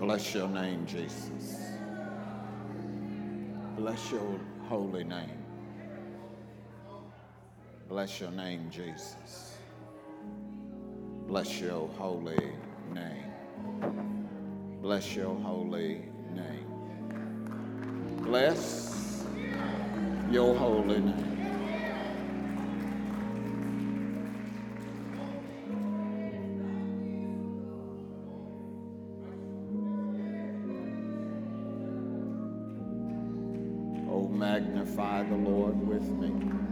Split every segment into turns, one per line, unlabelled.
Bless your name, Jesus. Bless your holy name. Bless your name, Jesus. Bless your holy name. Bless your holy name. Bless your holy name. Oh, magnify the Lord with me.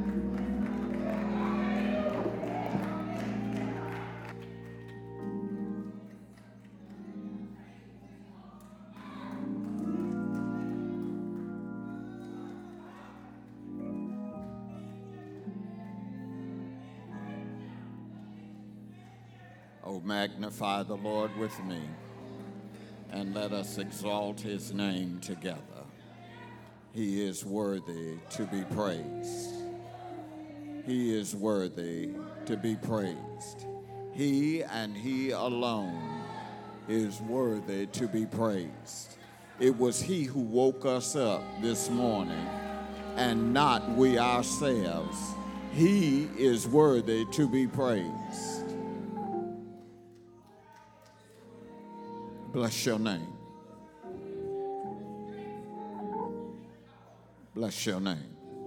Oh, magnify the Lord with me, and let us exalt his name together. He is worthy to be praised. He is worthy to be praised. He and he alone is worthy to be praised. It was he who woke us up this morning, and not we ourselves. He is worthy to be praised. Bless your name. Bless your name.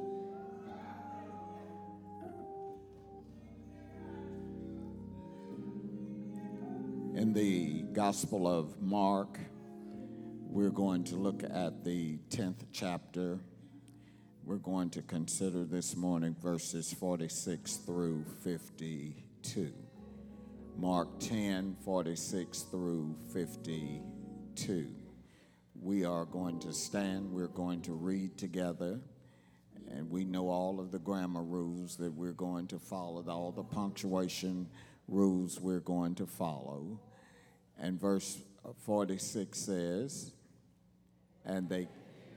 In the Gospel of Mark, we're going to look at the 10th chapter. We're going to consider this morning verses 46 through 52. Mark 10, 46 through 52. We are going to stand, we're going to read together, and we know all of the grammar rules that we're going to follow, all the punctuation rules we're going to follow. And verse 46 says, and they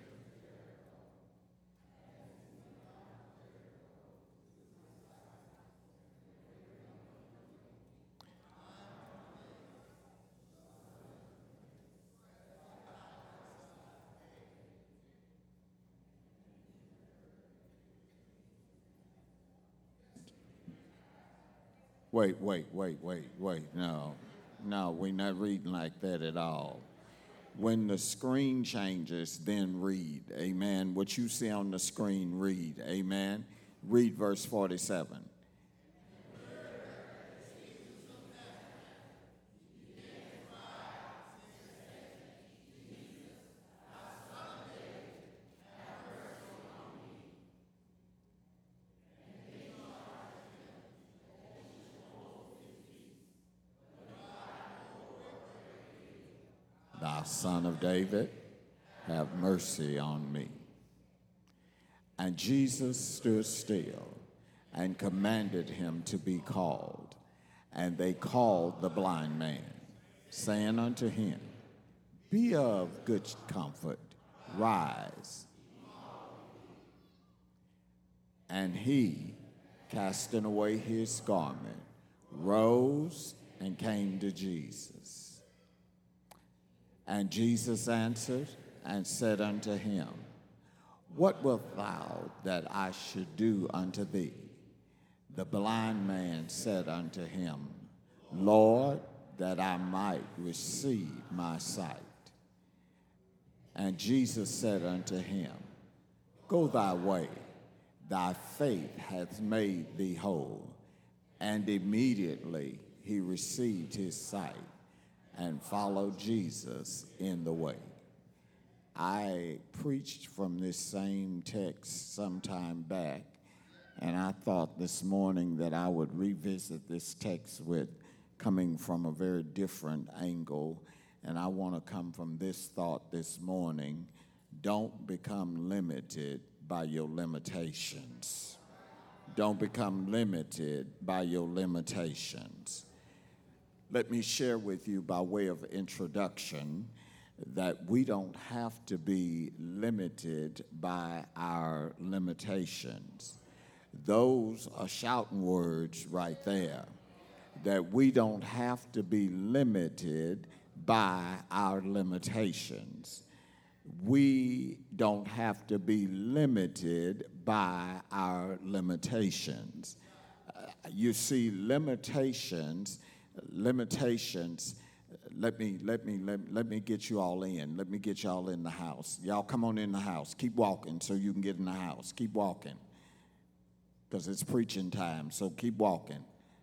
Wait. No, we're not reading like that at all. When the screen changes, then read. Amen. What you see on the screen, read. Amen. Read verse 47. Thou Son of David, have mercy on me. And Jesus stood still and commanded him to be called. And they called the blind man, saying unto him, Be of good comfort, rise. And he, casting away his garment, rose and came to Jesus. And Jesus answered and said unto him, What wilt thou that I should do unto thee? The blind man said unto him, Lord, that I might receive my sight. And Jesus said unto him, Go thy way, thy faith hath made thee whole. And immediately he received his sight and followed Jesus in the way. I preached from this same text some time back, and I thought this morning that I would revisit this text with coming from a very different angle, and I want to come from this thought this morning. Don't become limited by your limitations. Don't become limited by your limitations. Let me share with you by way of introduction that we don't have to be limited by our limitations. Those are shouting words right there, that we don't have to be limited by our limitations. We don't have to be limited by our limitations. You see, limitations. Let me get you all in. Let me get y'all in the house. Y'all come on in the house. Keep walking so you can get in the house. Keep walking, because it's preaching time. So keep walking.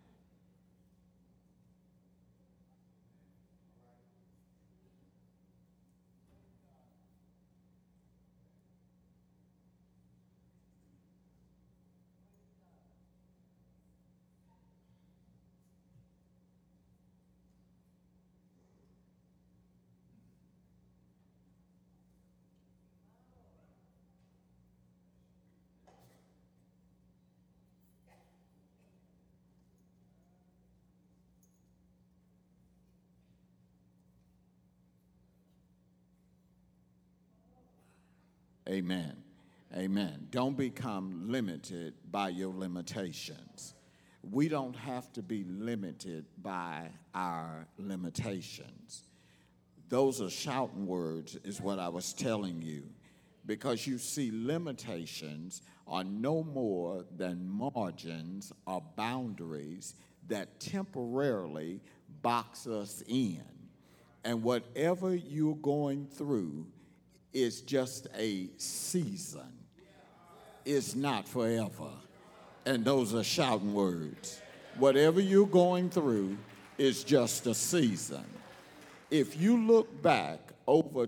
Amen. Amen. Don't become limited by your limitations. We don't have to be limited by our limitations. Those are shouting words, is what I was telling you. Because you see, limitations are no more than margins or boundaries that temporarily box us in. And whatever you're going through is just a season. It's not forever. And those are shouting words. Whatever you're going through is just a season. If you look back over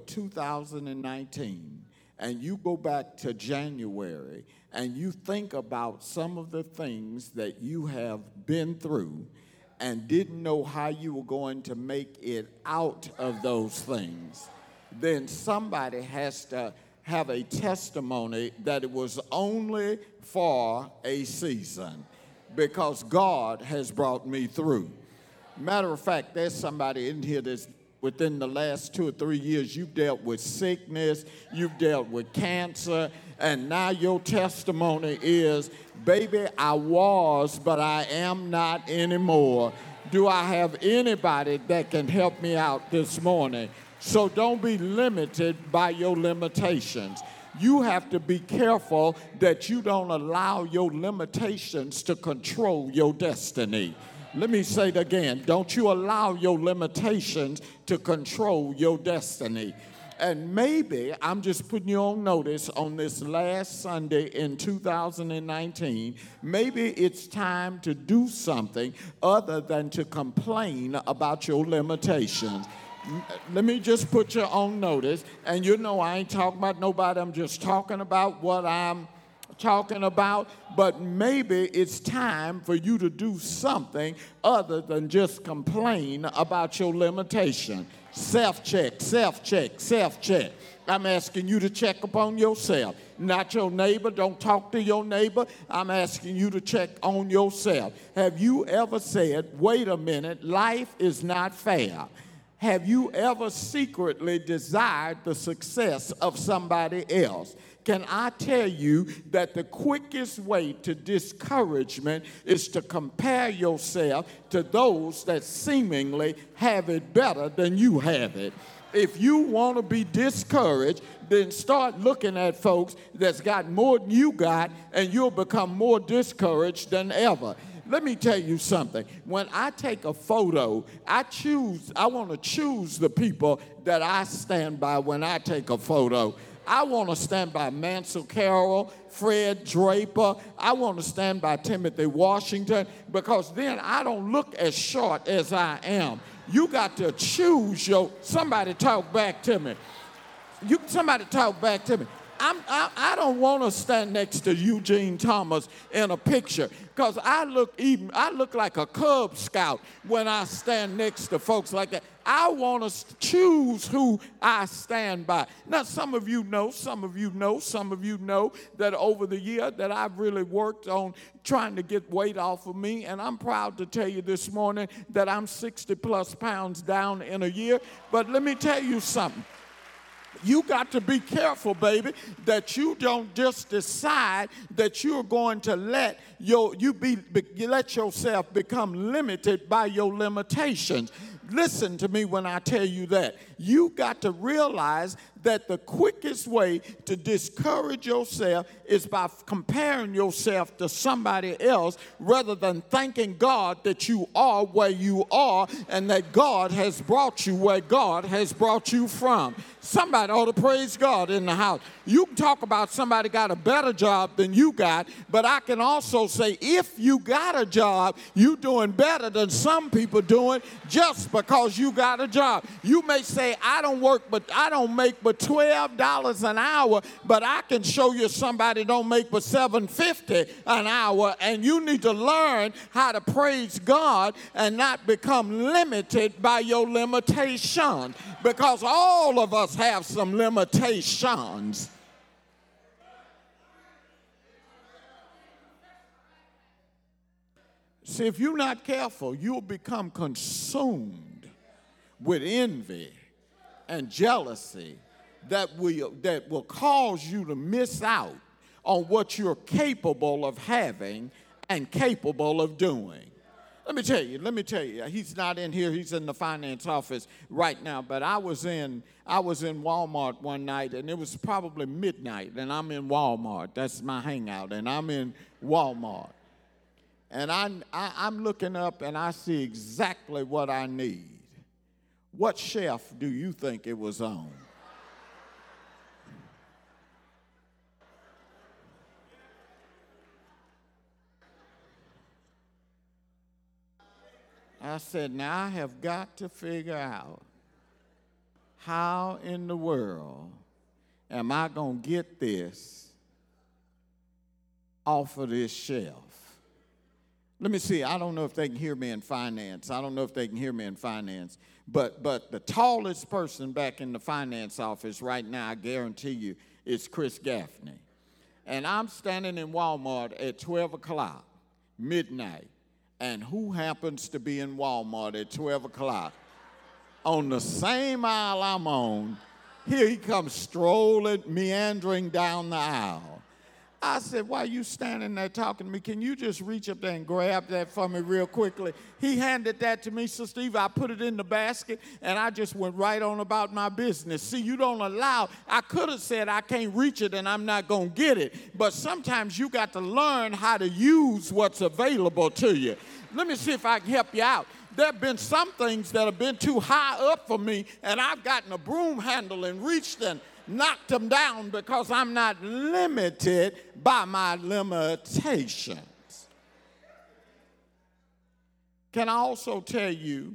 2019 and you go back to January and you think about some of the things that you have been through and didn't know how you were going to make it out of those things, then somebody has to have a testimony that it was only for a season, because God has brought me through. Matter of fact, there's somebody in here that's within the last 2 or 3 years, you've dealt with sickness, you've dealt with cancer, and now your testimony is, baby, I was, but I am not anymore. Do I have anybody that can help me out this morning? So don't be limited by your limitations. You have to be careful that you don't allow your limitations to control your destiny. Let me say it again. Don't you allow your limitations to control your destiny. And maybe I'm just putting you on notice on this last Sunday in 2019, maybe it's time to do something other than to complain about your limitations. Let me just put you on notice, and you know I ain't talking about nobody, I'm just talking about what I'm talking about, but maybe it's time for you to do something other than just complain about your limitation. Self-check, self-check, self-check. I'm asking you to check upon yourself, not your neighbor. Don't talk to your neighbor. I'm asking you to check on yourself. Have you ever said, wait a minute, life is not fair? Have you ever secretly desired the success of somebody else? Can I tell you that the quickest way to discouragement is to compare yourself to those that seemingly have it better than you have it? If you want to be discouraged, then start looking at folks that's got more than you got, and you'll become more discouraged than ever. Let me tell you something. When I take a photo, I want to choose the people that I stand by when I take a photo. I want to stand by Mansell Carroll, Fred Draper. I want to stand by Timothy Washington, because then I don't look as short as I am. You got to choose somebody talk back to me. Somebody talk back to me. I don't want to stand next to Eugene Thomas in a picture, because I look like a Cub Scout when I stand next to folks like that. I want to choose who I stand by. Now, some of you know that over the year that I've really worked on trying to get weight off of me, and I'm proud to tell you this morning that I'm 60 plus pounds down in a year. But let me tell you something. You got to be careful, baby, that you don't just decide that you're going to let yourself become limited by your limitations. Listen to me when I tell you that. You got to realize that the quickest way to discourage yourself is by comparing yourself to somebody else rather than thanking God that you are where you are and that God has brought you where God has brought you from. Somebody ought to praise God in the house. You can talk about somebody got a better job than you got, but I can also say if you got a job, you doing better than some people doing just because you got a job. You may say, I don't make but $12 an hour, but I can show you somebody don't make but $7.50 an hour, and you need to learn how to praise God and not become limited by your limitations, because all of us have some limitations. See, if you're not careful, you'll become consumed with envy and jealousy that will cause you to miss out on what you're capable of having and capable of doing. Let me tell you, he's not in here, he's in the finance office right now, but I was in Walmart one night, and it was probably midnight, and I'm in Walmart. That's my hangout, and I'm in Walmart. And I'm looking up, and I see exactly what I need. What shelf do you think it was on? I said, now I have got to figure out how in the world am I going to get this off of this shelf. Let me see. I don't know if they can hear me in finance. But the tallest person back in the finance office right now, I guarantee you, is Chris Gaffney. And I'm standing in Walmart at 12 o'clock, midnight. And who happens to be in Walmart at 12 o'clock? On the same aisle I'm on, here he comes strolling, meandering down the aisle. I said, why are you standing there talking to me? Can you just reach up there and grab that for me real quickly? He handed that to me, Sister Eva. I put it in the basket, and I just went right on about my business. See, you don't allow. I could have said I can't reach it and I'm not going to get it, but sometimes you got to learn how to use what's available to you. Let me see if I can help you out. There have been some things that have been too high up for me, and I've gotten a broom handle and reached and knocked them down because I'm not limited by my limitations. Can I also tell you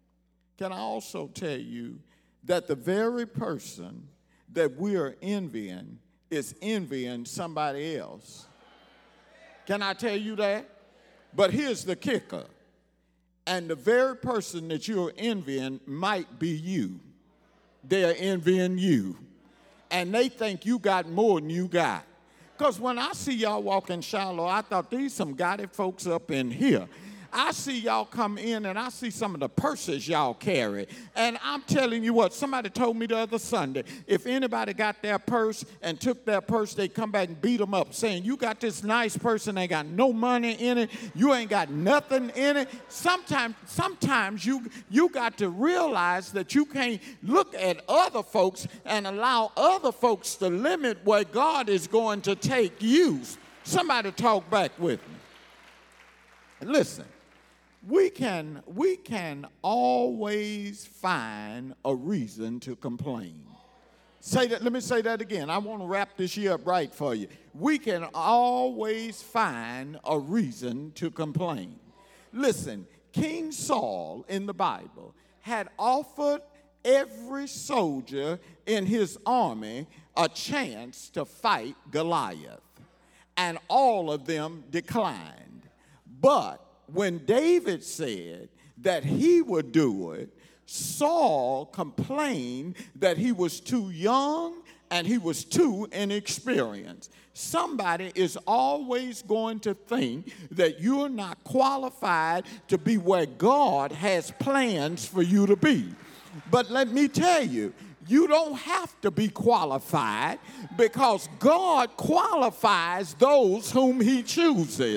that the very person that we are envying is envying somebody else? Can I tell you that? But here's the kicker. And the very person that you're envying might be you. They're envying you. And they think you got more than you got. Because when I see y'all walk in Shiloh, I thought these some godly folks up in here. I see y'all come in and I see some of the purses y'all carry. And I'm telling you what, somebody told me the other Sunday, if anybody got their purse and took their purse, they come back and beat them up saying, you got this nice purse and ain't got no money in it. You ain't got nothing in it. Sometimes you got to realize that you can't look at other folks and allow other folks to limit where God is going to take you. Somebody talk back with me. Listen. We can always find a reason to complain. Say that. Let me say that again. I want to wrap this year up right for you. We can always find a reason to complain. Listen, King Saul in the Bible had offered every soldier in his army a chance to fight Goliath, and all of them declined. But when David said that he would do it, Saul complained that he was too young and he was too inexperienced. Somebody is always going to think that you're not qualified to be where God has plans for you to be. But let me tell you, you don't have to be qualified because God qualifies those whom he chooses.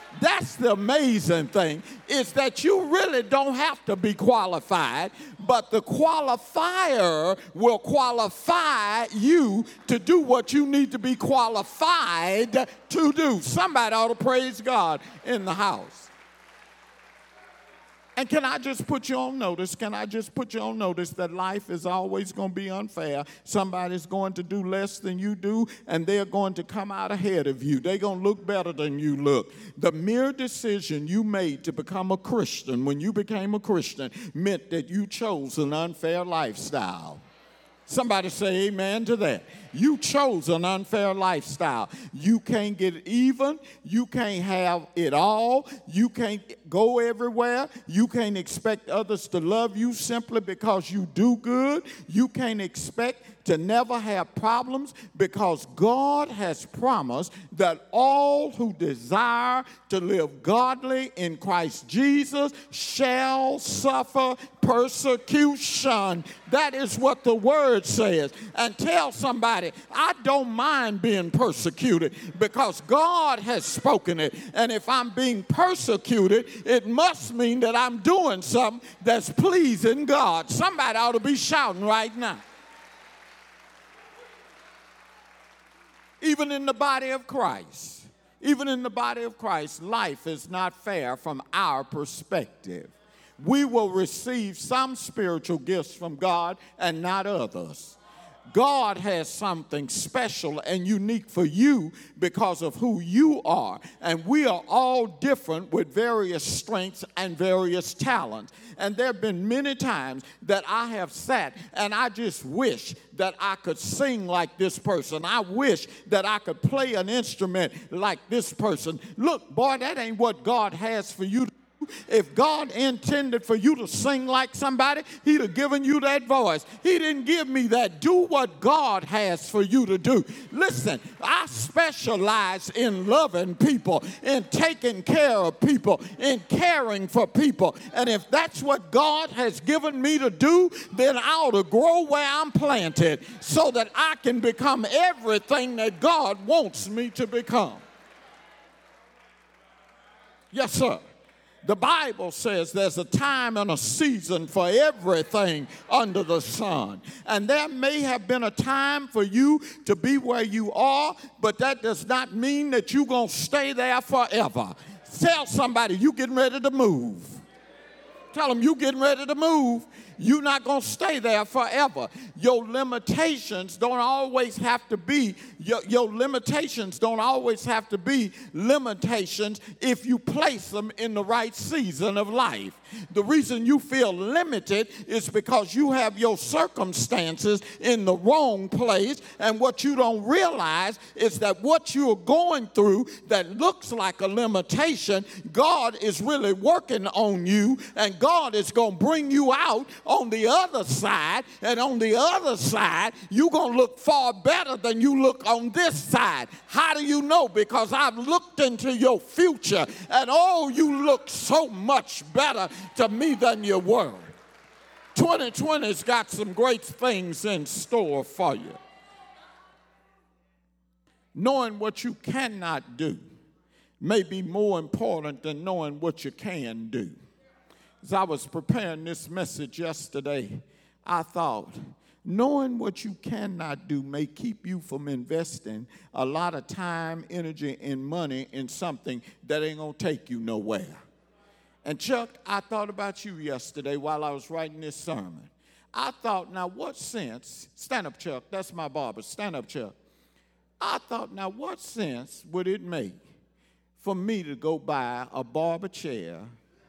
That's the amazing thing, is that you really don't have to be qualified, but the qualifier will qualify you to do what you need to be qualified to do. Somebody ought to praise God in the house. And can I just put you on notice? Can I just put you on notice that life is always going to be unfair? Somebody's going to do less than you do, and they're going to come out ahead of you. They're going to look better than you look. The mere decision you made to become a Christian when you became a Christian meant that you chose an unfair lifestyle. Somebody say amen to that. You chose an unfair lifestyle. You can't get even. You can't have it all. You can't go everywhere. You can't expect others to love you simply because you do good. You can't expect to never have problems because God has promised that all who desire to live godly in Christ Jesus shall suffer persecution. That is what the word says. And tell somebody, I don't mind being persecuted because God has spoken it. And if I'm being persecuted, it must mean that I'm doing something that's pleasing God. Somebody ought to be shouting right now. Even in the body of Christ, life is not fair from our perspective. We will receive some spiritual gifts from God and not others. God has something special and unique for you because of who you are. And we are all different with various strengths and various talents. And there have been many times that I have sat and I just wish that I could sing like this person. I wish that I could play an instrument like this person. Look, boy, that ain't what God has for you to do. If God intended for you to sing like somebody, he'd have given you that voice. He didn't give me that. Do what God has for you to do. Listen, I specialize in loving people, in taking care of people, in caring for people. And if that's what God has given me to do, then I ought to grow where I'm planted so that I can become everything that God wants me to become. Yes, sir. The Bible says there's a time and a season for everything under the sun. And there may have been a time for you to be where you are, but that does not mean that you're going to stay there forever. Tell somebody, you getting ready to move. Tell them you getting ready to move. You're not going to stay there forever. Your limitations don't always have to be, your limitations don't always have to be limitations if you place them in the right season of life. The reason you feel limited is because you have your circumstances in the wrong place, and what you don't realize is that what you're going through that looks like a limitation, God is really working on you, and God is going to bring you out on the other side, and on the other side, you're going to look far better than you look on this side. How do you know? Because I've looked into your future, and oh, you look so much better to me than you were. 2020's got some great things in store for you. Knowing what you cannot do may be more important than knowing what you can do. As I was preparing this message yesterday, I thought, knowing what you cannot do may keep you from investing a lot of time, energy, and money in something that ain't going to take you nowhere. And Chuck, I thought about you yesterday while I was writing this sermon. I thought, now what sense, stand up, Chuck, that's my barber, stand up, Chuck. I thought, now what sense would it make for me to go buy a barber chair,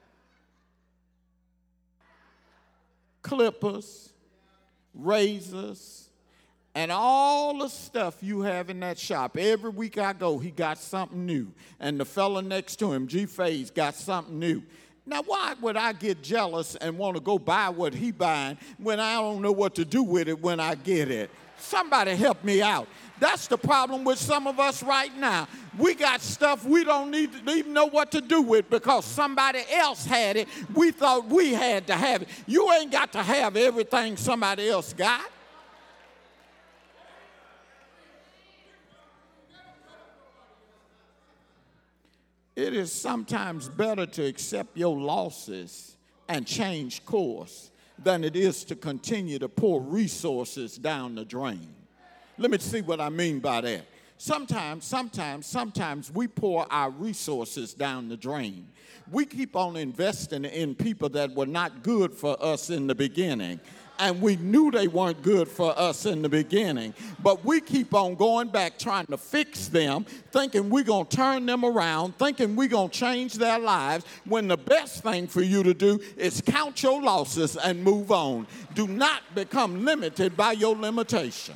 clippers, razors, and all the stuff you have in that shop. Every week I go, he got something new. And the fella next to him, G. Faze, got something new. Now, why would I get jealous and want to go buy what he buying when I don't know what to do with it when I get it? Somebody help me out. That's the problem with some of us right now. We got stuff we don't need to even know what to do with because somebody else had it. We thought we had to have it. You ain't got to have everything somebody else got. It is sometimes better to accept your losses and change course than it is to continue to pour resources down the drain. Let me see what I mean by that. Sometimes we pour our resources down the drain. We keep on investing in people that were not good for us in the beginning. And we knew they weren't good for us in the beginning. But we keep on going back trying to fix them, thinking we're going to turn them around, thinking we're going to change their lives, when the best thing for you to do is count your losses and move on. Do not become limited by your limitations.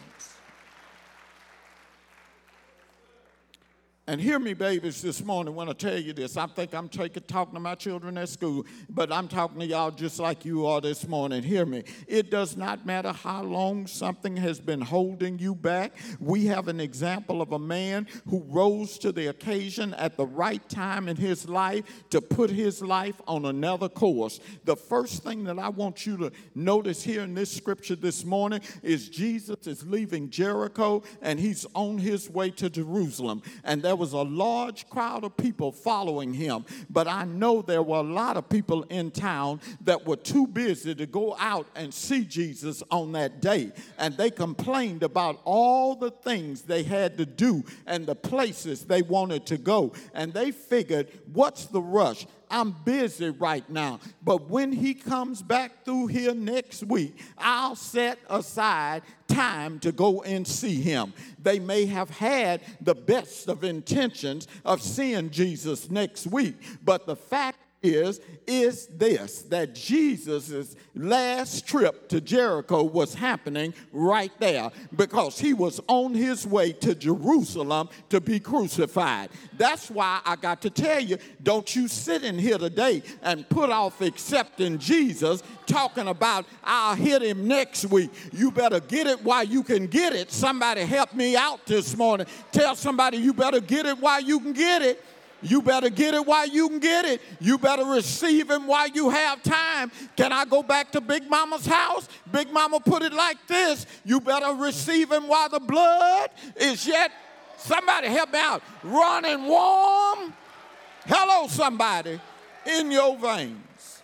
And hear me, babies, this morning when I tell you this. I think I'm talking to my children at school, but I'm talking to y'all just like you are this morning. Hear me. It does not matter how long something has been holding you back. We have an example of a man who rose to the occasion at the right time in his life to put his life on another course. The first thing that I want you to notice here in this scripture this morning is Jesus is leaving Jericho and he's on his way to Jerusalem. And there was a large crowd of people following him, but I know there were a lot of people in town that were too busy to go out and see Jesus on that day, and they complained about all the things they had to do and the places they wanted to go, and they figured, what's the rush? I'm busy right now, but when he comes back through here next week, I'll set aside time to go and see him. They may have had the best of intentions of seeing Jesus next week, but the fact is this, that Jesus' last trip to Jericho was happening right there because he was on his way to Jerusalem to be crucified. That's why I got to tell you, don't you sit in here today and put off accepting Jesus, talking about I'll hit him next week. You better get it while you can get it. Somebody help me out this morning. Tell somebody you better get it while you can get it. You better get it while you can get it. You better receive him while you have time. Can I go back to Big Mama's house? Big Mama put it like this. You better receive him while the blood is yet, somebody help me out, running warm. Hello, somebody, in your veins.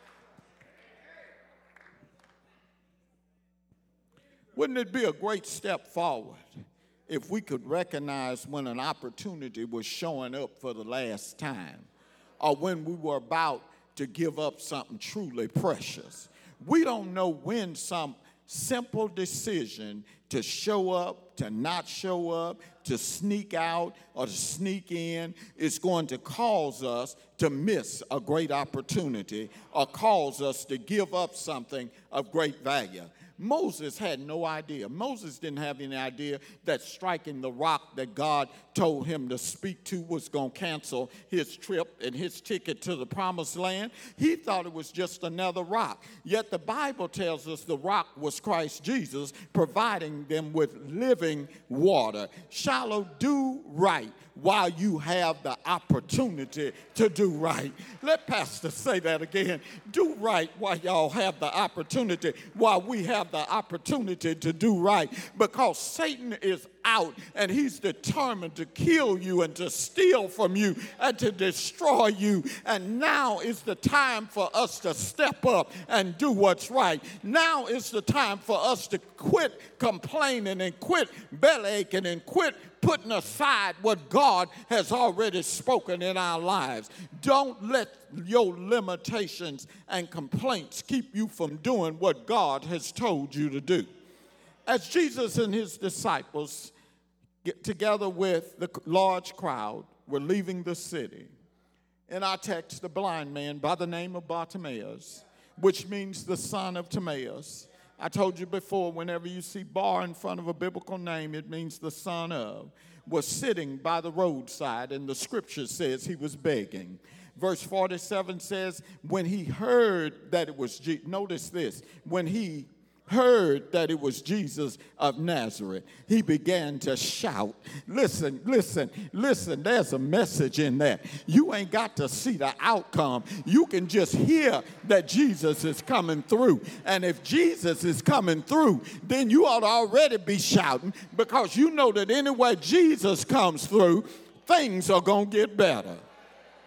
Wouldn't it be a great step forward if we could recognize when an opportunity was showing up for the last time, or when we were about to give up something truly precious? We don't know when some simple decision to show up, to not show up, to sneak out, or to sneak in is going to cause us to miss a great opportunity or cause us to give up something of great value. Moses had no idea. Moses didn't have any idea that striking the rock that God told him to speak to was going to cancel his trip and his ticket to the promised land. He thought it was just another rock. Yet the Bible tells us the rock was Christ Jesus, providing them with living water. Shiloh, do right while you have the opportunity to do right. Let Pastor say that again. Do right while y'all have the opportunity, while we have the opportunity to do right, because Satan is out and he's determined to kill you and to steal from you and to destroy you. And now is the time for us to step up and do what's right. Now is the time for us to quit complaining and quit bellyaching and quit putting aside what God has already spoken in our lives. Don't let your limitations and complaints keep you from doing what God has told you to do. As Jesus and his disciples, together with the large crowd, were leaving the city, in our text, the blind man by the name of Bartimaeus, which means the son of Timaeus. I told you before, whenever you see bar in front of a biblical name, it means the son of, was sitting by the roadside, and the scripture says he was begging. Verse 47 says, when he heard that it was Jesus, notice this, when he heard that it was Jesus of Nazareth, he began to shout. Listen, there's a message in that. You ain't got to see the outcome. You can just hear that Jesus is coming through. And if Jesus is coming through, then you ought to already be shouting, because you know that anywhere Jesus comes through, things are going to get better.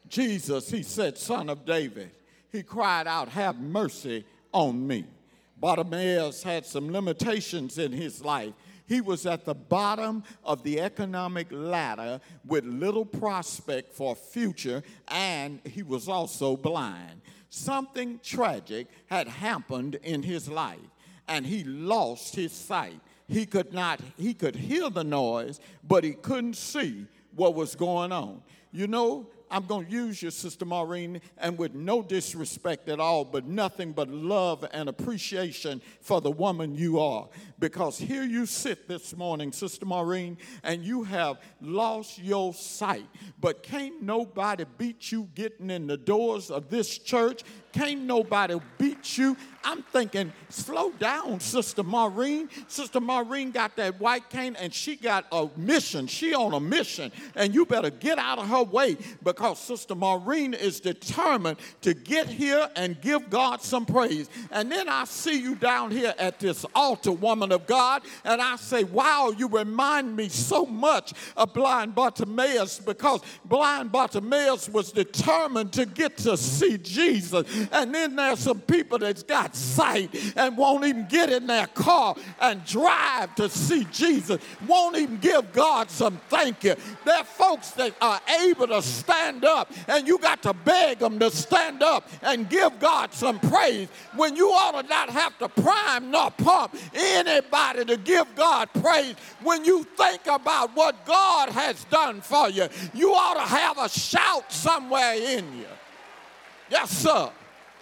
Jesus, he said, Son of David. He cried out, have mercy on me. Bartimaeus had some limitations in his life. He was at the bottom of the economic ladder with little prospect for a future, and he was also blind. Something tragic had happened in his life, and he lost his sight. He could hear the noise, but he couldn't see what was going on. You know, I'm going to use you, Sister Maureen, and with no disrespect at all, but nothing but love and appreciation for the woman you are. Because here you sit this morning, Sister Maureen, and you have lost your sight. But can't nobody beat you getting in the doors of this church. Can't nobody beat you. I'm thinking, slow down, Sister Maureen. Sister Maureen got that white cane, and she got a mission. She on a mission, and you better get out of her way, because Sister Maureen is determined to get here and give God some praise. And then I see you down here at this altar, woman of God, and I say, wow, you remind me so much of blind Bartimaeus, because blind Bartimaeus was determined to get to see Jesus. And then there's some people that's got sight and won't even get in their car and drive to see Jesus, won't even give God some thank you. There are folks that are able to stand up, and you got to beg them to stand up and give God some praise, when you ought to not have to prime nor pump anybody to give God praise. When you think about what God has done for you, you ought to have a shout somewhere in you. Yes, sir.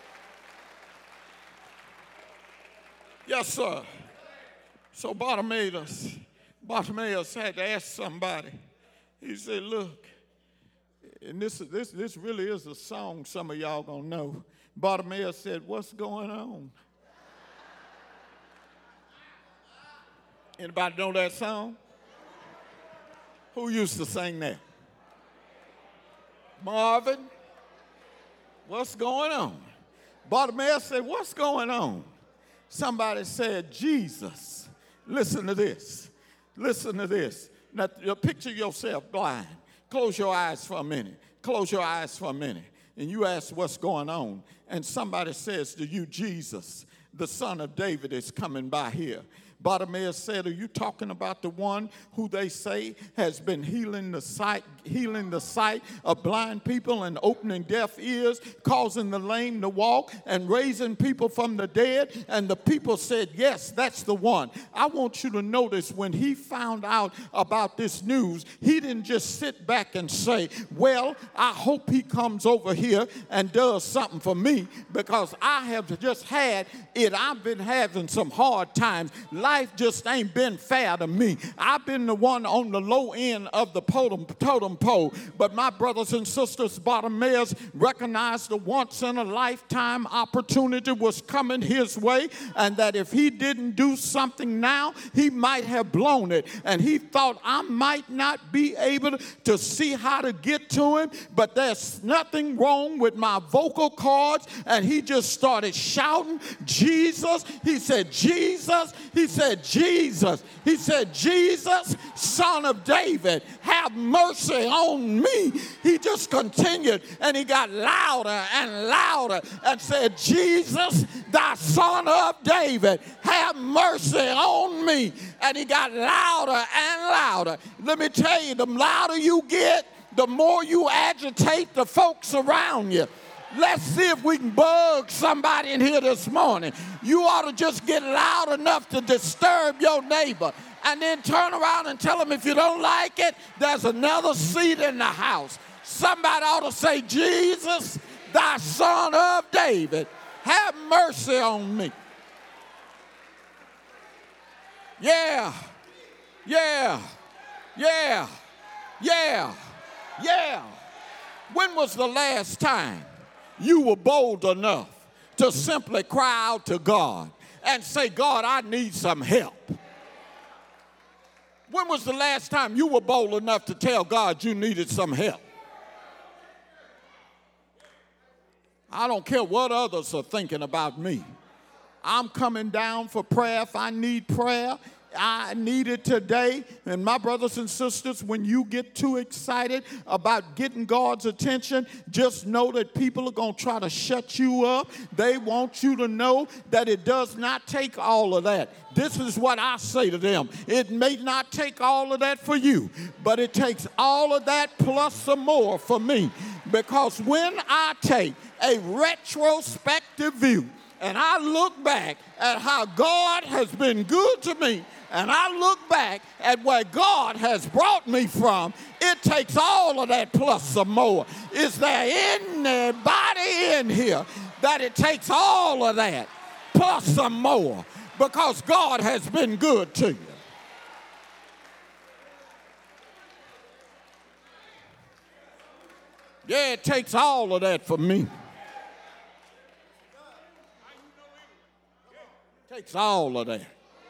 Yes, sir. So Bartimaeus had to ask somebody. He said, look, and this really is a song some of y'all gonna know. Bartimaeus said, what's going on? Anybody know that song? Who used to sing that? Marvin? What's going on? Bartimaeus said, what's going on? Somebody said, Jesus. Listen to this. Listen to this. Now, picture yourself blind. Close your eyes for a minute. Close your eyes for a minute. And you ask what's going on. And somebody says to you, Jesus, the Son of David, is coming by here. Bartimaeus said, are you talking about the one who they say has been healing the sight of blind people and opening deaf ears, causing the lame to walk and raising people from the dead? And the people said, yes, that's the one. I want you to notice, when he found out about this news, he didn't just sit back and say, well, I hope he comes over here and does something for me, because I have just had it. I've been having some hard times. Life just ain't been fair to me. I've been the one on the low end of the totem pole. But my brothers and sisters, Bartimaeus recognized the once-in-a-lifetime opportunity was coming his way, and that if he didn't do something now, he might have blown it. And he thought, I might not be able to see how to get to him, but there's nothing wrong with my vocal cords. And he just started shouting, Jesus. He said, Jesus. He said, Jesus. He said, Jesus, Son of David, have mercy on me. He just continued, and he got louder and louder and said, Jesus, thy Son of David, have mercy on me. And he got louder and louder. Let me tell you, the louder you get, the more you agitate the folks around you. Let's see if we can bug somebody in here this morning. You ought to just get loud enough to disturb your neighbor, and then turn around and tell them, if you don't like it, there's another seat in the house. Somebody ought to say, Jesus, thy Son of David, have mercy on me. Yeah, yeah, yeah, yeah, yeah. When was the last time you were bold enough to simply cry out to God and say, God, I need some help? When was the last time you were bold enough to tell God you needed some help? I don't care what others are thinking about me. I'm coming down for prayer if I need prayer. I needed today. And my brothers and sisters, when you get too excited about getting God's attention, just know that people are going to try to shut you up. They want you to know that it does not take all of that. This is what I say to them. It may not take all of that for you, but it takes all of that plus some more for me. Because when I take a retrospective view and I look back at how God has been good to me, and I look back at where God has brought me from, it takes all of that plus some more. Is there anybody in here that it takes all of that plus some more? Because God has been good to you. Yeah, it takes all of that for me. It takes all of that.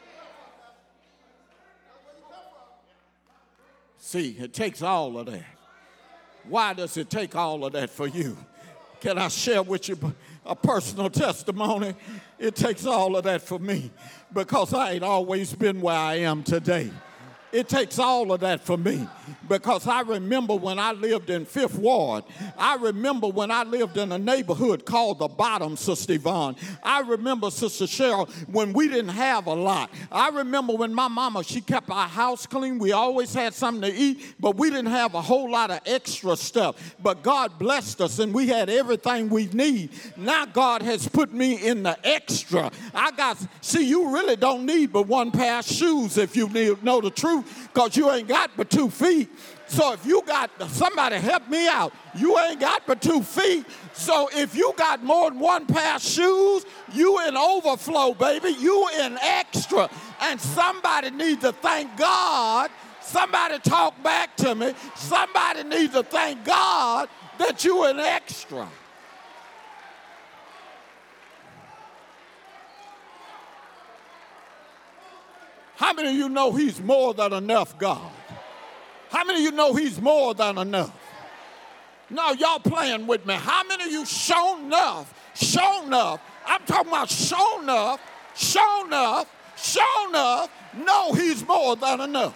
See, it takes all of that. Why does it take all of that for you? Can I share with you a personal testimony? It takes all of that for me because I ain't always been where I am today. It takes all of that for me because I remember when I lived in Fifth Ward. I remember when I lived in a neighborhood called the Bottom, Sister Yvonne. I remember, Sister Cheryl, when we didn't have a lot. I remember when my mama, she kept our house clean. We always had something to eat, but we didn't have a whole lot of extra stuff. But God blessed us, and we had everything we need. Now God has put me in the extra. You really don't need but one pair of shoes if you know the truth, because you ain't got but 2 feet. So if you got, somebody help me out, you ain't got but 2 feet. So if you got more than one pair of shoes, you in overflow, baby. You in extra. And somebody needs to thank God. Somebody talk back to me. Somebody needs to thank God that you in extra. How many of you know he's more than enough, God? How many of you know he's more than enough? No, y'all playing with me. How many of you shown enough? I'm talking about shown enough, know he's more than enough.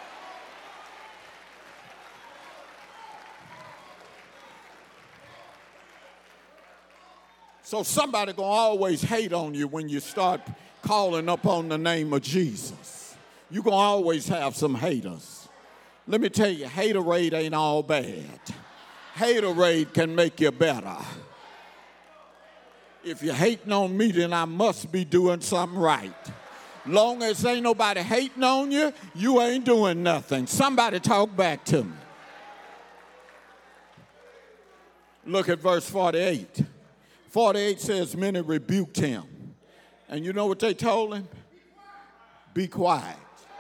So somebody gonna always hate on you when you start calling upon the name of Jesus. You're going to always have some haters. Let me tell you, haterade ain't all bad. Haterade can make you better. If you're hating on me, then I must be doing something right. Long as ain't nobody hating on you, you ain't doing nothing. Somebody talk back to me. Look at verse 48. 48 says, many rebuked him. And you know what they told him? Be quiet.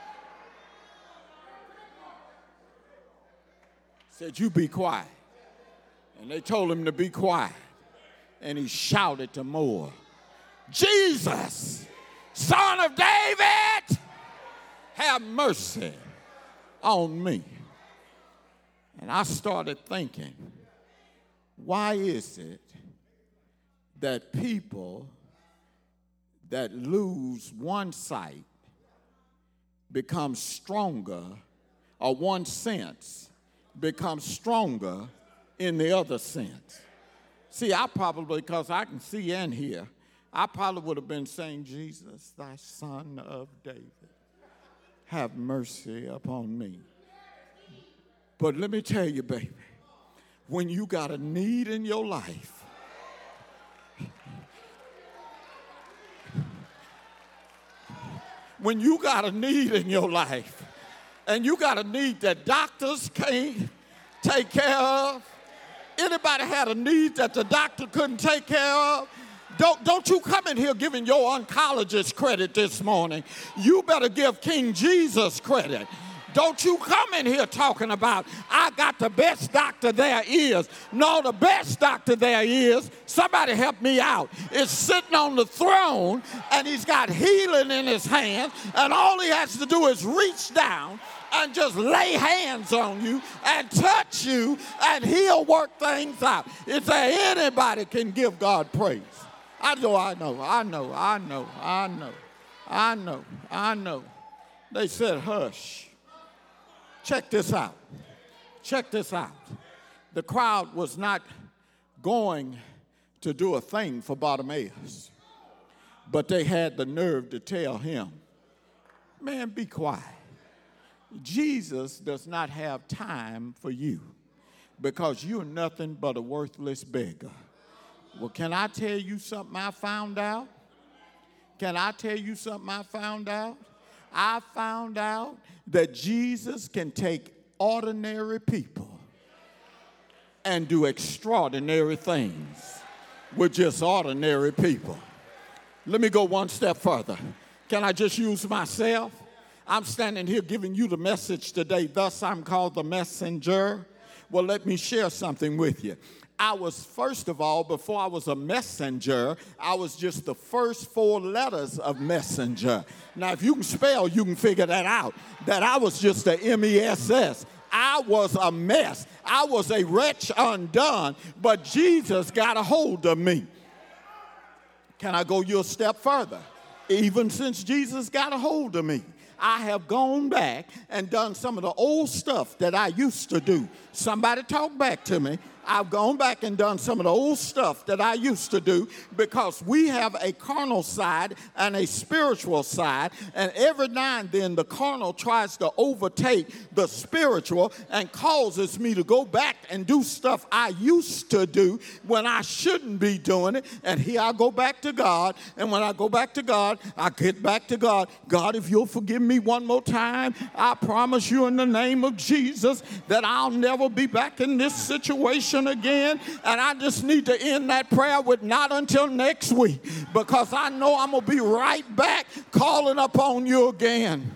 Said, you be quiet. And they told him to be quiet. And he shouted to more, Jesus, Son of David, have mercy on me. And I started thinking, why is it that people that lose one sight become stronger, or one sense becomes stronger in the other sense? See, I probably, because I can see and hear, I probably would have been saying, Jesus, thy Son of David, have mercy upon me. But let me tell you, baby, when you got a need in your life, when you got a need in your life, and you got a need that doctors can't take care of, anybody had a need that the doctor couldn't take care of? Don't you come in here giving your oncologist credit this morning. You better give King Jesus credit. Don't you come in here talking about, I got the best doctor there is. No, the best doctor there is, somebody help me out, is sitting on the throne, and he's got healing in his hand, and all he has to do is reach down and just lay hands on you and touch you, and he'll work things out. Is there anybody can give God praise? I know. They said, hush. Check this out. Check this out. The crowd was not going to do a thing for Bartimaeus, but they had the nerve to tell him, man, be quiet. Jesus does not have time for you because you're nothing but a worthless beggar. Well, can I tell you something I found out? Can I tell you something I found out? I found out that Jesus can take ordinary people and do extraordinary things with just ordinary people. Let me go one step further. Can I just use myself? I'm standing here giving you the message today. Thus, I'm called the messenger. Well, let me share something with you. I was, first of all, before I was a messenger, I was just the first 4 letters of messenger. Now, if you can spell, you can figure that out, that I was just a MESS. I was a mess. I was a wretch undone, but Jesus got a hold of me. Can I go you a step further? Even since Jesus got a hold of me, I have gone back and done some of the old stuff that I used to do. Somebody talk back to me. I've gone back and done some of the old stuff that I used to do because we have a carnal side and a spiritual side, and every now and then the carnal tries to overtake the spiritual and causes me to go back and do stuff I used to do when I shouldn't be doing it, and here I go back to God, and when I go back to God, I get back to God. God, if you'll forgive me one more time, I promise you in the name of Jesus that I'll never be back in this situation again, and I just need to end that prayer with not until next week, because I know I'm going to be right back calling upon you again.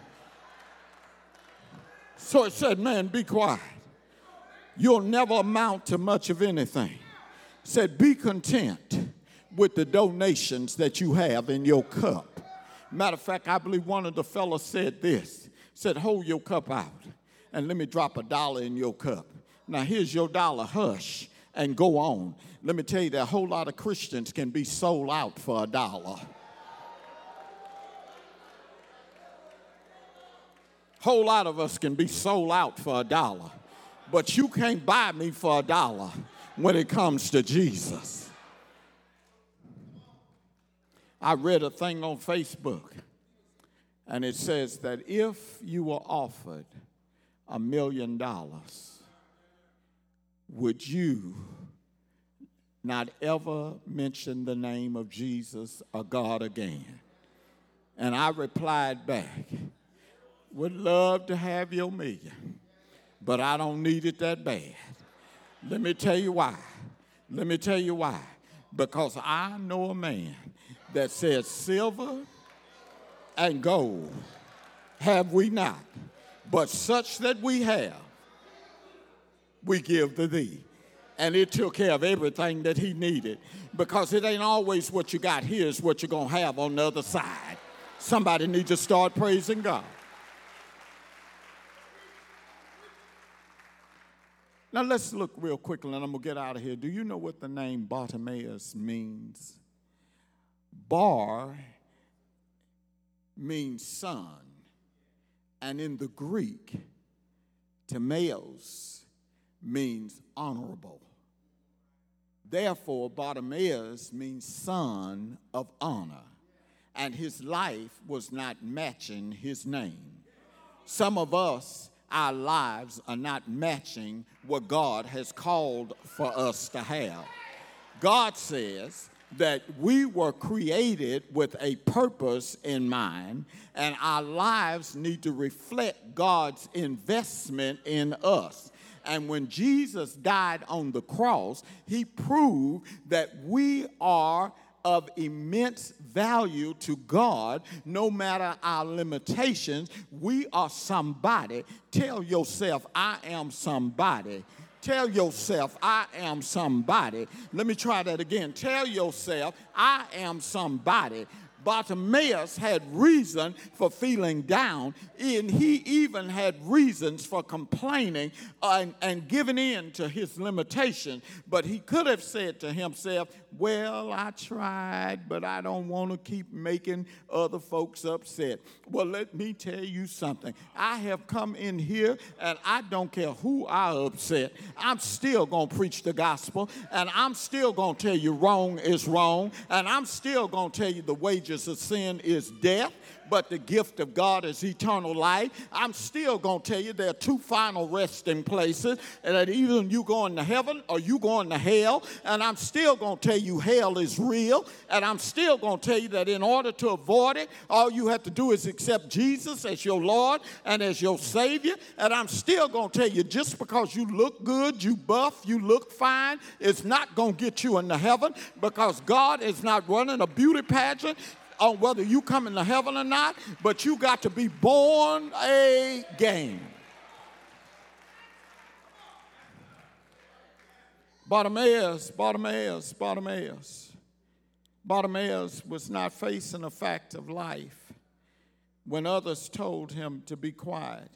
So it said, man, be quiet. You'll never amount to much of anything. It said, be content with the donations that you have in your cup. Matter of fact, I believe one of the fellows said this, said, hold your cup out and let me drop $1 in your cup. Now, here's your $1, hush, and go on. Let me tell you that a whole lot of Christians can be sold out for $1. Whole lot of us can be sold out for $1. But you can't buy me for $1 when it comes to Jesus. I read a thing on Facebook, and it says that if you were offered $1 million, would you not ever mention the name of Jesus or God again? And I replied back, would love to have your $1 million, but I don't need it that bad. Let me tell you why. Let me tell you why. Because I know a man that says, silver and gold have we not, but such that we have, we give to thee. And it took care of everything that he needed, because it ain't always what you got. Here's what you're going to have on the other side. Somebody needs to start praising God. Now let's look real quickly, and I'm going to get out of here. Do you know what the name Bartimaeus means? Bar means son, and in the Greek, Timaeus means honorable. Therefore, Bartimaeus means son of honor, and his life was not matching his name. Some of us, our lives are not matching what God has called for us to have. God says that we were created with a purpose in mind, and our lives need to reflect God's investment in us. And when Jesus died on the cross, he proved that we are of immense value to God, no matter our limitations. We are somebody. Tell yourself, I am somebody. Tell yourself, I am somebody. Let me try that again. Tell yourself, I am somebody. Bartimaeus had reason for feeling down, and he even had reasons for complaining and giving in to his limitations. But he could have said to himself, well, I tried, but I don't want to keep making other folks upset. Well, let me tell you something. I have come in here, and I don't care who I upset. I'm still going to preach the gospel, and I'm still going to tell you wrong is wrong, and I'm still going to tell you the wages of sin is death, but the gift of God is eternal life. I'm still going to tell you there are two final resting places, and that either you going to heaven or you going to hell, and I'm still going to tell you hell is real, and I'm still going to tell you that in order to avoid it, all you have to do is accept Jesus as your Lord and as your Savior, and I'm still going to tell you just because you look good, you buff, you look fine, it's not going to get you into heaven, because God is not running a beauty pageant on whether you come into heaven or not, but you got to be born again. Bartimaeus was not facing a fact of life when others told him to be quiet.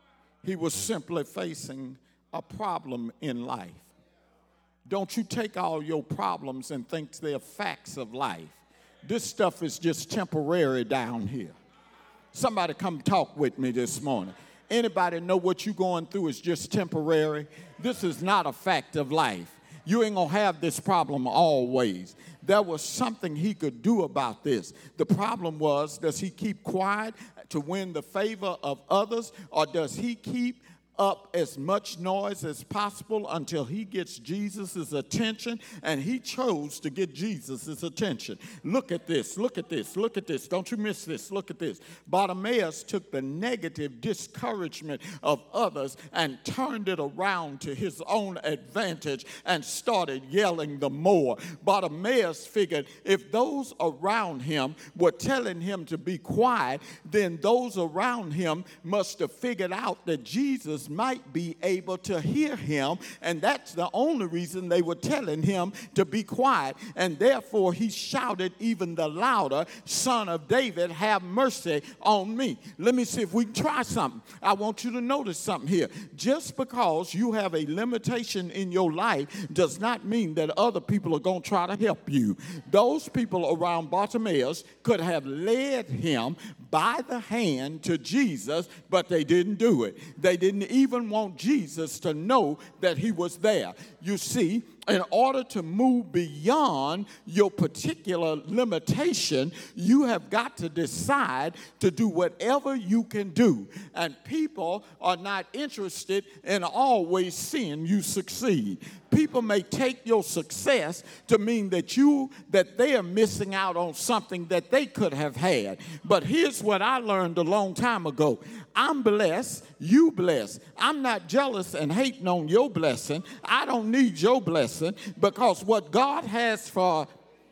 He was simply facing a problem in life. Don't you take all your problems and think they're facts of life. This stuff is just temporary down here. Somebody come talk with me this morning. Anybody know what you're going through is just temporary? This is not a fact of life. You ain't going to have this problem always. There was something he could do about this. The problem was, does he keep quiet to win the favor of others, or does he keep up as much noise as possible until he gets Jesus' attention? And he chose to get Jesus' attention. Look at this, look at this, look at this. Don't you miss this, look at this. Bartimaeus took the negative discouragement of others and turned it around to his own advantage and started yelling the more. Bartimaeus figured if those around him were telling him to be quiet, then those around him must have figured out that Jesus might be able to hear him, and that's the only reason they were telling him to be quiet. And therefore he shouted even the louder, Son of David, have mercy on me. Let me see if we can try something. I want you to notice something here. Just because you have a limitation in your life does not mean that other people are going to try to help you. Those people around Bartimaeus could have led him by the hand to Jesus, but they didn't do it. They didn't even want Jesus to know that he was there. You see, in order to move beyond your particular limitation, you have got to decide to do whatever you can do. And people are not interested in always seeing you succeed. People may take your success to mean that they are missing out on something that they could have had. But here's what I learned a long time ago. I'm blessed, you blessed. I'm not jealous and hating on your blessing. I don't need your blessing, because what God has for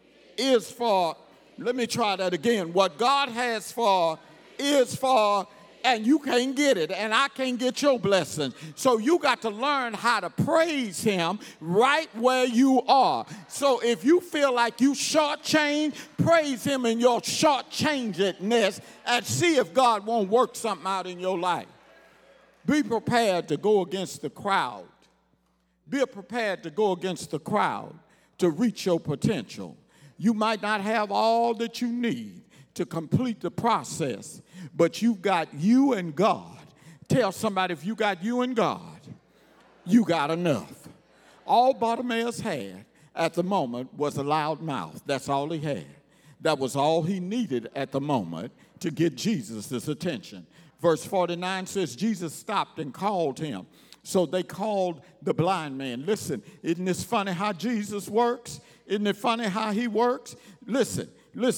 is for, let me try that again. What God has for is for, and you can't get it, and I can't get your blessing. So you got to learn how to praise him right where you are. So if you feel like you shortchanged, praise him in your shortchangedness and see if God won't work something out in your life. Be prepared to go against the crowd. Be prepared to go against the crowd to reach your potential. You might not have all that you need to complete the process, but you've got you and God. Tell somebody, if you got you and God, you got enough. All Bartimaeus had at the moment was a loud mouth. That's all he had. That was all he needed at the moment to get Jesus' attention. Verse 49 says, Jesus stopped and called him. So they called the blind man. Listen, isn't this funny how Jesus works? Isn't it funny how he works? Listen.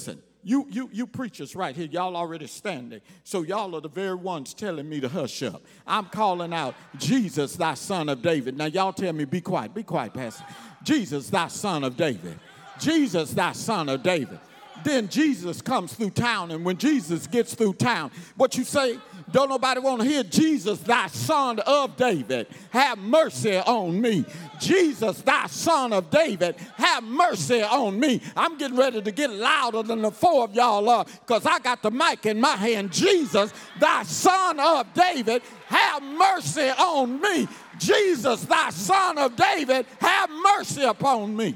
You preachers right here, y'all already standing. So y'all are the very ones telling me to hush up. I'm calling out, Jesus, thy son of David. Now y'all tell me, be quiet, Pastor. Jesus, thy son of David. Jesus, thy son of David. Then Jesus comes through town, and when Jesus gets through town, what you say? Don't nobody want to hear Jesus, thy son of David, have mercy on me. Jesus, thy son of David, have mercy on me. I'm getting ready to get louder than the four of y'all are because I got the mic in my hand. Jesus, thy son of David, have mercy on me. Jesus, thy son of David, have mercy upon me.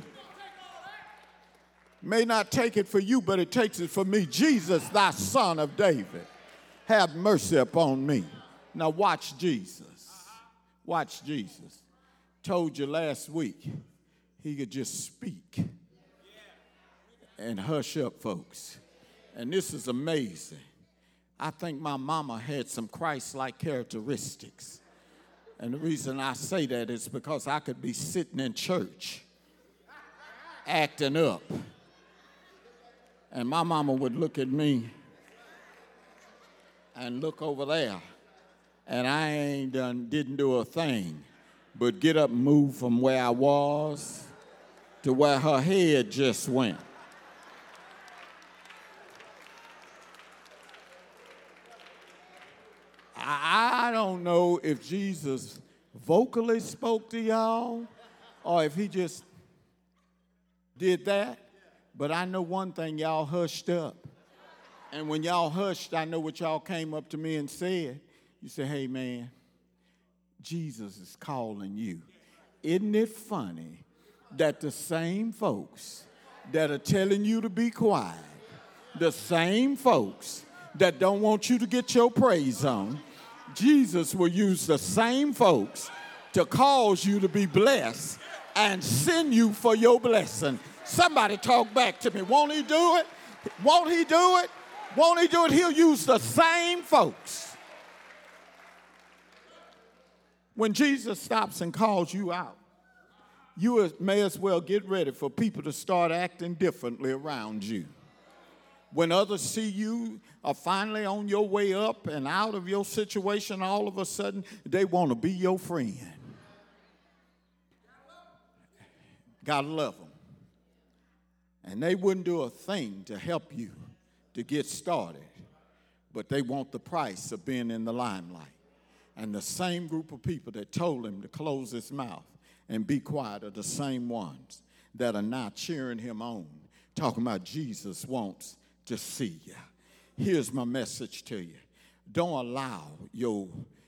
May not take it for you, but it takes it for me. Jesus, thy son of David, have mercy upon me. Now watch Jesus. Watch Jesus. Told you last week he could just speak and hush up folks. And this is amazing. I think my mama had some Christ-like characteristics. And the reason I say that is because I could be sitting in church acting up. And my mama would look at me and look over there, and I didn't do a thing but get up and move from where I was to where her head just went. I don't know if Jesus vocally spoke to y'all or if he just did that, but I know one thing, y'all hushed up. And when y'all hushed, I know what y'all came up to me and said. You said, hey, man, Jesus is calling you. Isn't it funny that the same folks that are telling you to be quiet, the same folks that don't want you to get your praise on, Jesus will use the same folks to cause you to be blessed and send you for your blessing. Somebody talk back to me. Won't he do it? Won't he do it? Won't he do it? He'll use the same folks. When Jesus stops and calls you out, you may as well get ready for people to start acting differently around you. When others see you are finally on your way up and out of your situation, all of a sudden, they want to be your friend. Gotta love them. And they wouldn't do a thing to help you to get started, but they want the price of being in the limelight. And the same group of people that told him to close his mouth and be quiet are the same ones that are now cheering him on, talking about Jesus wants to see you. Here's my message to you. Don't allow your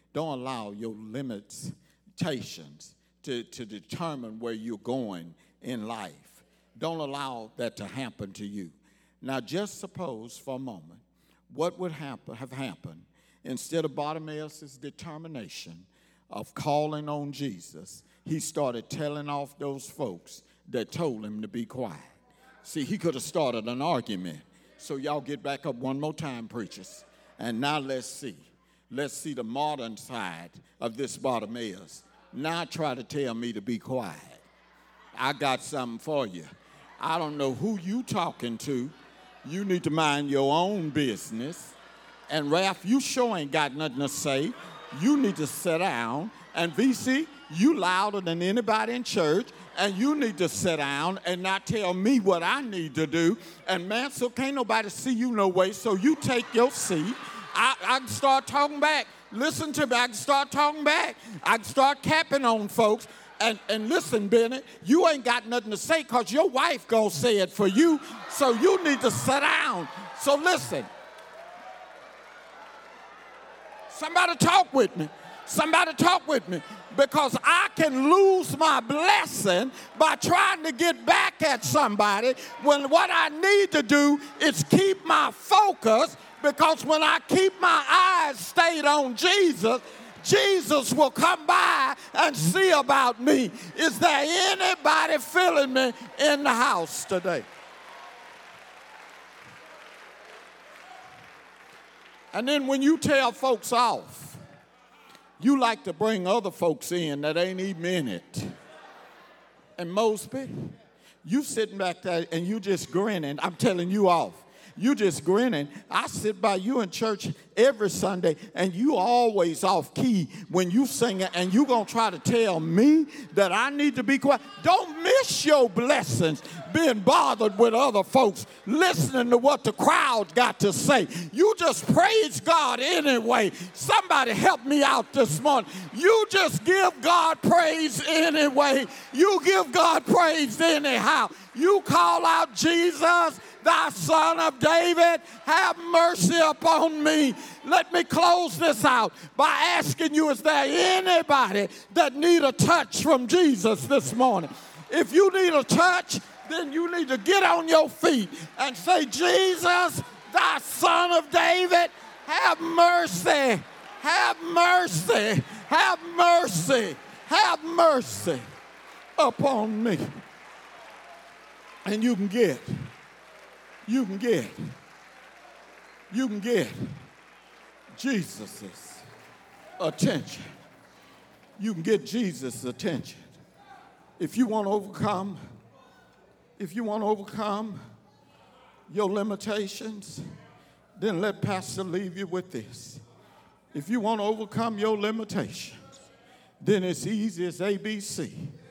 limitations to determine where you're going in life. Don't allow that to happen to you. Now, just suppose for a moment what would have happened instead of Bartimaeus' determination of calling on Jesus, he started telling off those folks that told him to be quiet. See, he could have started an argument. So y'all get back up one more time, preachers. And now let's see. Let's see the modern side of this Bartimaeus. Now try to tell me to be quiet. I got something for you. I don't know who you talking to. You need to mind your own business. And Ralph, you sure ain't got nothing to say. You need to sit down. And VC, you louder than anybody in church. And you need to sit down and not tell me what I need to do. And Mansell, can't nobody see you no way, so you take your seat. I can start talking back. Listen to me, I can start talking back. I can start capping on folks. And listen, Bennett, you ain't got nothing to say because your wife gonna say it for you, so you need to sit down. So listen. Somebody talk with me. Somebody talk with me. Because I can lose my blessing by trying to get back at somebody when what I need to do is keep my focus, because when I keep my eyes stayed on Jesus, Jesus will come by and see about me. Is there anybody feeling me in the house today? And then when you tell folks off, you like to bring other folks in that ain't even in it. And Mosby, you sitting back there and you just grinning. I'm telling you off. You just grinning. I sit by you in church every Sunday, and you always off key when you sing it, and you going to try to tell me that I need to be quiet. Don't miss your blessings being bothered with other folks, listening to what the crowd got to say. You just praise God anyway. Somebody help me out this morning. You just give God praise anyway. You give God praise anyhow. You call out, Jesus, thy son of David, have mercy upon me. Let me close this out by asking you, is there anybody that need a touch from Jesus this morning? If you need a touch, then you need to get on your feet and say, Jesus, thy son of David, have mercy, have mercy, have mercy, have mercy upon me. And you can get Jesus' attention. You can get Jesus' attention. If you want to overcome your limitations, then let Pastor leave you with this. If you want to overcome your limitations, then it's easy as ABC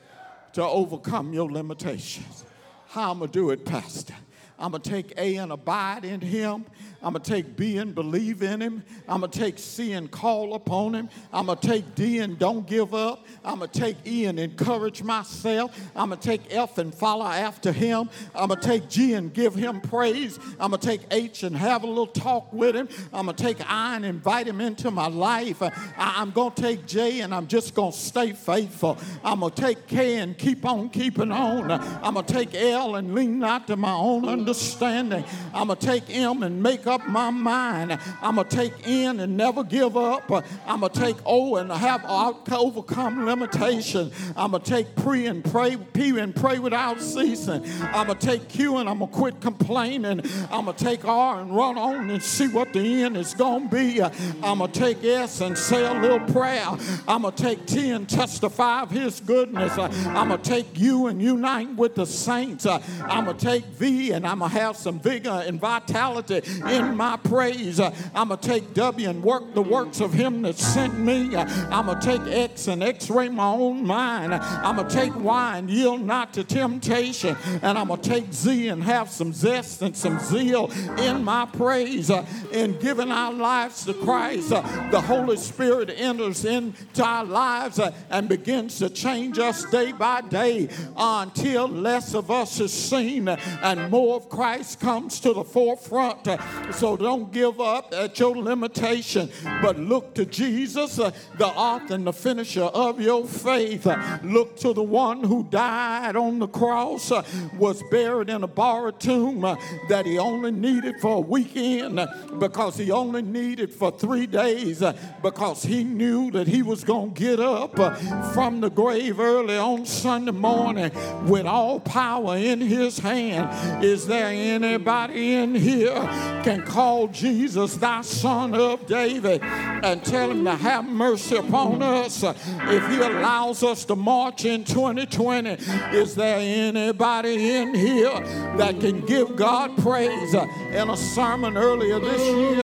to overcome your limitations. How I'm going to do it, Pastor? I'm going to take A and abide in him. I'm going to take B and believe in him. I'm going to take C and call upon him. I'm going to take D and don't give up. I'm going to take E and encourage myself. I'm going to take F and follow after him. I'm going to take G and give him praise. I'm going to take H and have a little talk with him. I'm going to take I and invite him into my life. I'm going to take J and I'm just going to stay faithful. I'm going to take K and keep on keeping on. I'm going to take L and lean not to my own understanding. I'm going to take M and make up my mind. I'm going to take N and never give up. I'm going to take O and have overcome limitation. I'm going to take P and pray without ceasing. I'm going to take Q and I'm going to quit complaining. I'm going to take R and run on and see what the end is going to be. I'm going to take S and say a little prayer. I'm going to take T and testify of his goodness. I'm going to take U and unite with the saints. I'm going to take V and I'm going to have some vigor and vitality in my praise. I'm going to take W and work the works of him that sent me. I'm going to take X and x-ray my own mind. I'm going to take Y and yield not to temptation. And I'm going to take Z and have some zest and some zeal in my praise. In giving our lives to Christ, the Holy Spirit enters into our lives and begins to change us day by day until less of us is seen and more of Christ comes to the forefront. So don't give up at your limitation, but look to Jesus, the author and the finisher of your faith. Look to the one who died on the cross, was buried in a borrowed tomb that he only needed for a weekend, because he only needed for 3 days, because he knew that he was going to get up from the grave early on Sunday morning with all power in his hand. Is there anybody in here can call Jesus thy son of David and tell him to have mercy upon us if he allows us to march in 2020? Is there anybody in here that can give God praise? In a sermon earlier this year,